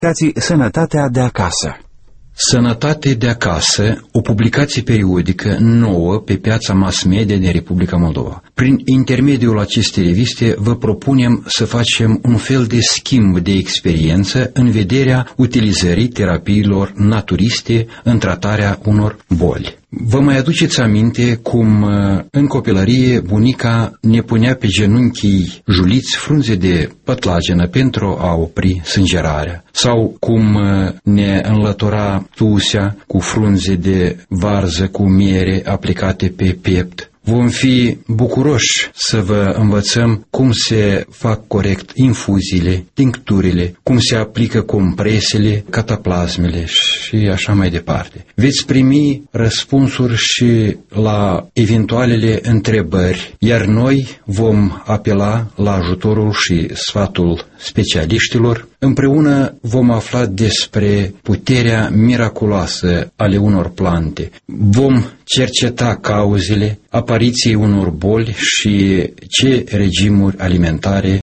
Sănătatea de acasă. Sănătate de acasă, o publicație periodică nouă pe piața mass media din Republica Moldova. Prin intermediul acestei reviste vă propunem să facem un fel de schimb de experiență în vederea utilizării terapiilor naturiste în tratarea unor boli. Vă mai aduceți aminte cum în copilărie bunica ne punea pe genunchii juliți frunze de pătlagenă pentru a opri sângerarea, sau cum ne înlătura tusea cu frunze de varză cu miere aplicate pe piept. Vom fi bucuroși să vă învățăm cum se fac corect infuziile, tincturile, cum se aplică compresele, cataplasmele și așa mai departe. Veți primi răspunsuri și la eventualele întrebări, iar noi vom apela la ajutorul și sfatul specialiștilor. Împreună vom afla despre puterea miraculoasă ale unor plante. Vom cerceta cauzele apariției unor boli și ce regimuri alimentare